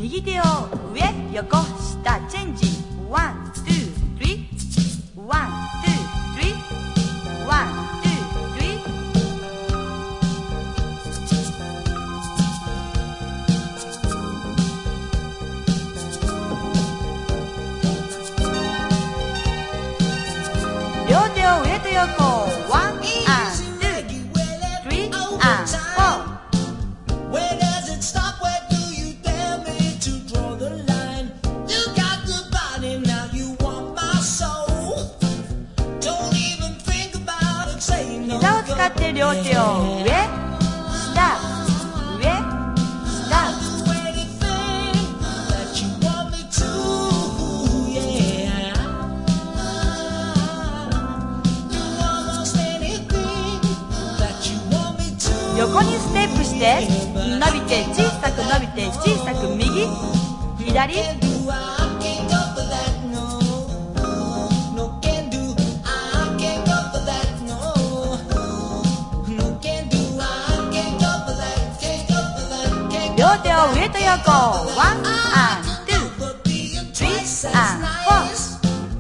右手を上横下チェンジ。ワンツースリー、ワンツースリー、ワンツースリー。両手を上と横。ワンアンツースリーアンフォー。膝を使って両手を上下上下。横にステップして伸びて小さく伸びて小さく右左。両手を上と横。ワンアンツースリーアンフォー。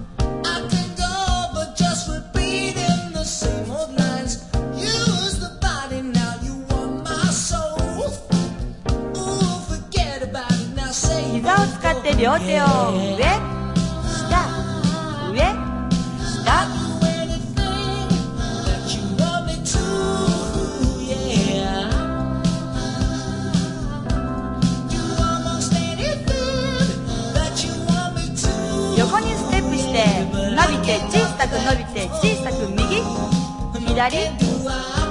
膝を使って両手を上下上下。横にステップして伸びて小さく伸びて小さく右左。